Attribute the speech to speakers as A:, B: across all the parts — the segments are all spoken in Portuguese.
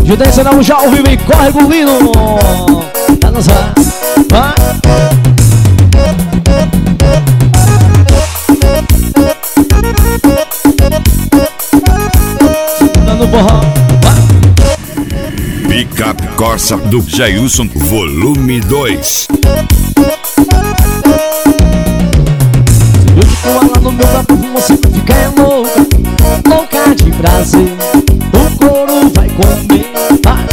A: Judência não já ouviu e corre Gulino. Tá dançar, vai. Dando forró, vai.
B: Picape Corsa do Jailson, volume 2.
A: Eu fico lá no meu braço, você fica louca, louca de prazer. O couro vai comer, vai.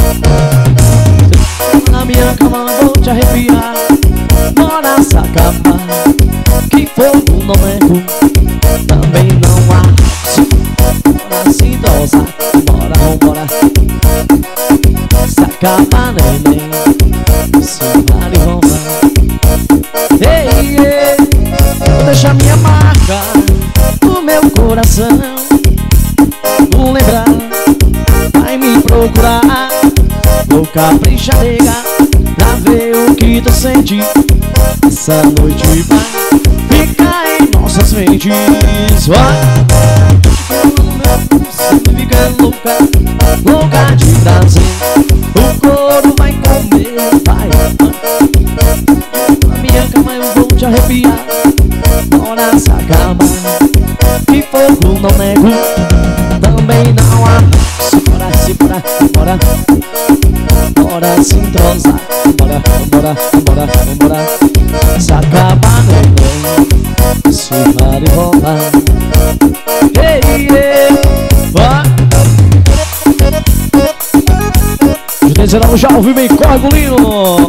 A: Na minha cama vou te arrepiar. Bora se acabar, que fogo não é bom, também não há. Bora se entrosar, bora, vambora. Se acabar, neném, se vale, vambora. Ei, ei, vou deixar minha marca no meu coração. Vou lembrar, vai me procurar. Vou caprichar, nega, pra ver o que tu sente. Essa noite vai ficar em nossas mentes. Vai. Você fica louca, louca de prazer. O couro vai comer, vai. Na minha cama eu vou te arrepiar. Bora se acabar, que fogo não nego, também não há. Se bora, bora. Bora se entrosar, bora, bora, bora, bora. Se acabar, neném, se vale rolar. Ei, ei, vai. Judência não já ouviu bem, corre Gulino.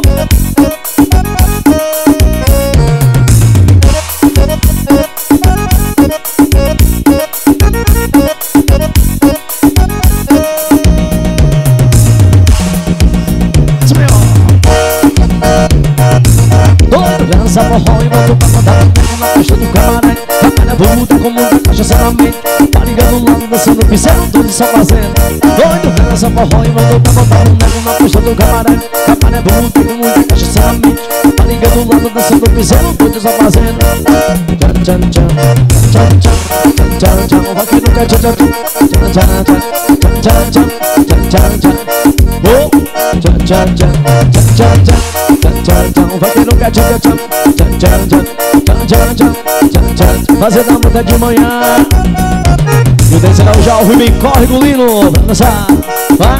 A: Dança forró e volto pra mandar um tempo na festa do camaré. Camaré volta com muita cachaça na mente. Tá ligando lá, dançando, fizeram tudo só fazendo. Doido, dança forró e volto pra mandar um tempo na festa do camaré. Camaré volta com muita cachaça na mente. Tá ligando lá, dançando, fizeram tudo só fazendo. Tchan, tchan, tchan, tchan, tchan, tchan, tchan. O vaqueiro quer tchan, tchan, tchan, tchan, tchan, tchan, tchan, tchan, tchan. Oh, tchan, tchan, tchan, tchan, tchan, tchan. O vaqueiro quer tchan, tchan, tchan, tchan, tchan, tchan, tchan, tchan. Fazendo a muda de manhã. E o dançarão já ouviu bem, corre Gulino. Pra dançar, vai.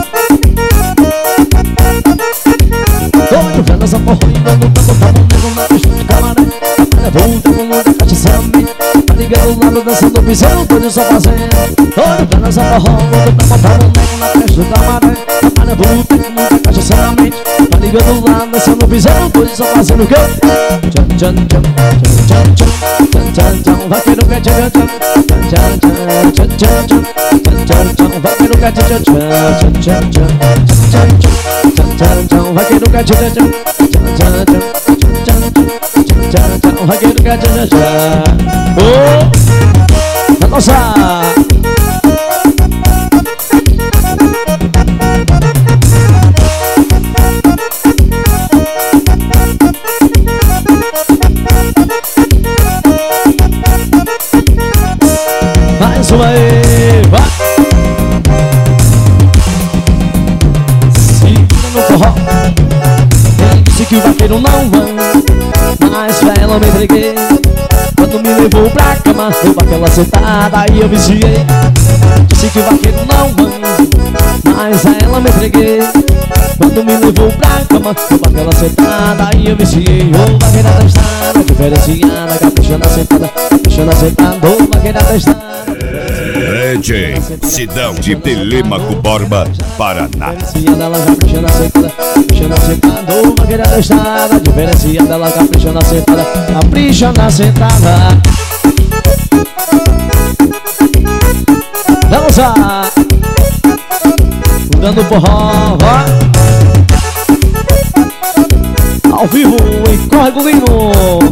A: Doido, vendo essa porra e dando pra botar um nego na pista de camaré. Camaré volta com muita cachaça na mente. Tá ligando lá, dançando, pisando, tudo só fazendo. Doido, vendo essa porra, volta pra botar um nego na pista de camaré. Camaré volta com muita cachaça na mente. Tá ligando lá, dançando, pisando, tudo só fazendo o quê? Tchan, tchan, tchan, tchan, tchan, tchan, tchan, tchan. Vaqueiro quer tchan, tchan, tchan, tchan, tchan, tchan, tchan, tchan, tchan. Vaqueiro quer tchan, tchan, tchan, tchan, tchan, tchan, tchan, tchan. Vaqueiro quer tchan, tchan, tchan, tchan, tchan, tchan, tchan. Vaqueiro quer tchan, tchan. Oh, vai dançar. Mais uma aí, vai. Segura no forró. Quem disse que o vaqueiro não ama, mas pra ela me entreguei. Quando me levou pra cama, deu aquela sentada e eu viciei. Disse que o vaqueiro não ama, mas a ela me entreguei. Quando me levou pra cama, deu aquela sentada e eu viciei. Ô vaqueira testada, diferenciada, caprichando a sentada, caprichando a sentada. Ô vaqueira testada.
B: DJ Sidão de Telêmaco Borba, Paraná.
A: Diferenciada, ela caprichando a sentada, caprichando a sentada. Ô vaqueira testada, diferenciada, ela caprichando a sentada, caprichando a sentada. Vamos lá, dando forró, vai. Ao vivo em Corre Gulino.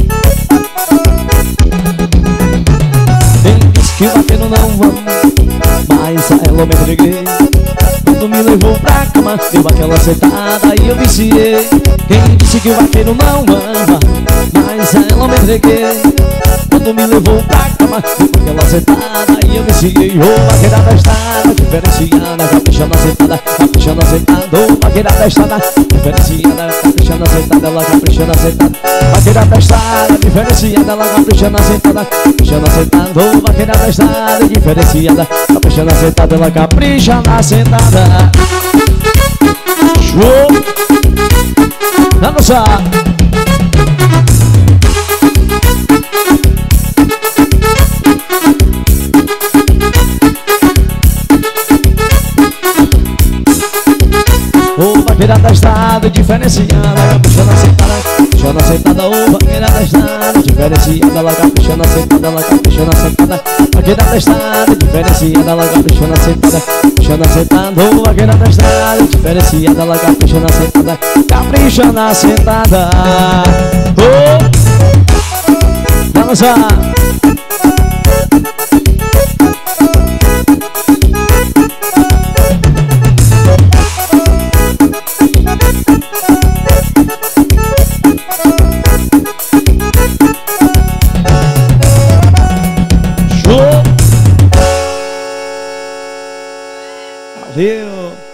A: Quem disse que o vaqueiro não ama, mas a ela eu me entreguei. Quando me levou pra cama, deu aquela sentada e eu viciei. Quem disse que o vaqueiro não ama, mas a ela eu me entreguei. quando me levou pra cama, depois que ela sentada, aí eu viciei. Ô, vaqueira da estrada, diferenciada, caprichando sentada, caprichando sentada. Ô, vaqueira da estrada, diferenciada, caprichando sentada, ela caprichando sentada. Vaqueira da estrada, diferenciada, ela caprichando sentada, caprichando sentada. Ô, vaqueira da estrada, diferenciada, caprichando sentada, ela capricha na sentada. Show! Vamos lá! Ô, vaqueira da estrada, diferenciada, caprichando sentada, caprichando sentada. Ô, vaqueira da estrada, diferenciada, ela caprichando sentada, ela caprichando sentada. Vaqueira da estrada, diferenciada, ela caprichando sentada, caprichando sentada. Ô, vaqueira da estrada, diferenciada, ela caprichando sentada, caprichando sentada. Ô, vamos lá! Valeu!